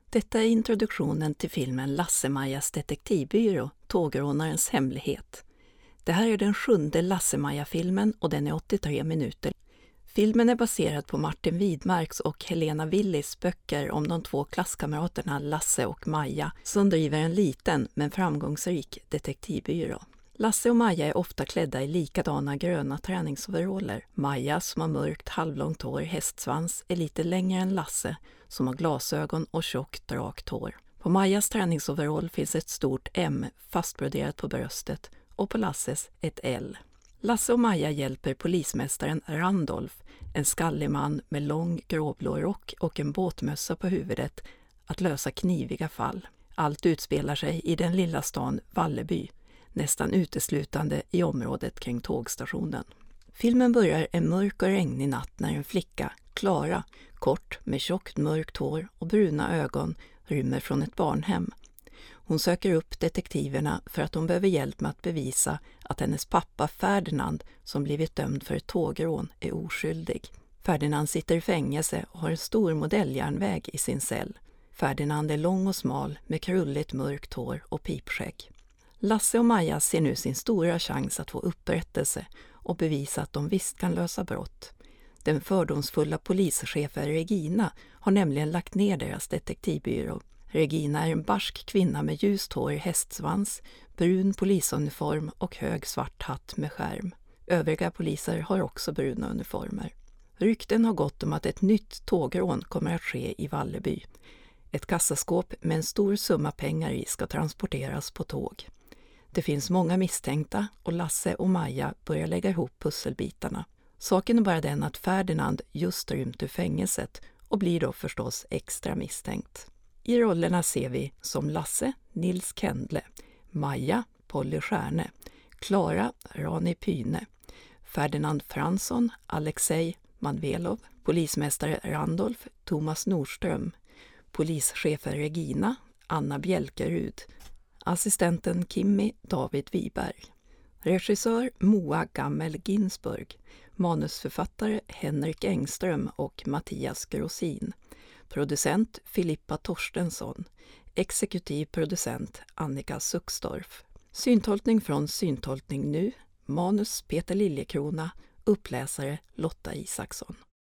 Detta är introduktionen till filmen Lasse-Majas detektivbyrå, Tågrånarens hemlighet. Det här är den 7:e Lasse-Maja-filmen och den är 83 minuter. Filmen är baserad på Martin Widmarks och Helena Willis böcker om de två klasskamraterna Lasse och Maja som driver en liten men framgångsrik detektivbyrå. Lasse och Maja är ofta klädda i likadana gröna träningsoveraller. Maja, som har mörkt halvlångt hår, hästsvans, är lite längre än Lasse, som har glasögon och tjockt rakt hår. På Majas träningsoverall finns ett stort M fastbroderat på bröstet och på Lasses ett L. Lasse och Maja hjälper polismästaren Randolph, en skallig man med lång gråblå rock och en båtmössa på huvudet, att lösa kniviga fall. Allt utspelar sig i den lilla stan Valleby, nästan uteslutande i området kring tågstationen. Filmen börjar en mörk och regnig natt när en flicka, Klara, kort med tjockt mörkt hår och bruna ögon, rymmer från ett barnhem. Hon söker upp detektiverna för att hon behöver hjälp med att bevisa att hennes pappa Ferdinand, som blivit dömd för ett tågrån, är oskyldig. Ferdinand sitter i fängelse och har en stor modelljärnväg i sin cell. Ferdinand är lång och smal med krulligt mörkt hår och pipskägg. Lasse och Maja ser nu sin stora chans att få upprättelse och bevisa att de visst kan lösa brott. Den fördomsfulla polischefen Regina har nämligen lagt ner deras detektivbyrå. Regina är en barsk kvinna med ljust hår, hästsvans, brun polisuniform och hög svart hatt med skärm. Övriga poliser har också bruna uniformer. Rykten har gått om att ett nytt tågrån kommer att ske i Valleby. Ett kassaskåp med en stor summa pengar i ska transporteras på tåg. Det finns många misstänkta och Lasse och Maja börjar lägga ihop pusselbitarna. Saken är bara den att Ferdinand just rymt ur fängelset och blir då förstås extra misstänkt. I rollerna ser vi som Lasse, Nils Kendle, Maja, Polly Stjärne, Klara, Rani Pyne, Ferdinand Fransson, Alexej Manvelov, polismästare Randolph, Thomas Nordström, polischefen Regina, Anna Bjälkerud, assistenten Kimmy, David Wiberg, regissör Moa Gammel-Ginsburg, manusförfattare Henrik Engström och Mattias Grossin, producent Filippa Torstensson, exekutiv producent Annika Suxdorf. Syntolkning från Syntolkning nu, manus Peter Liljekrona, uppläsare Lotta Isaksson.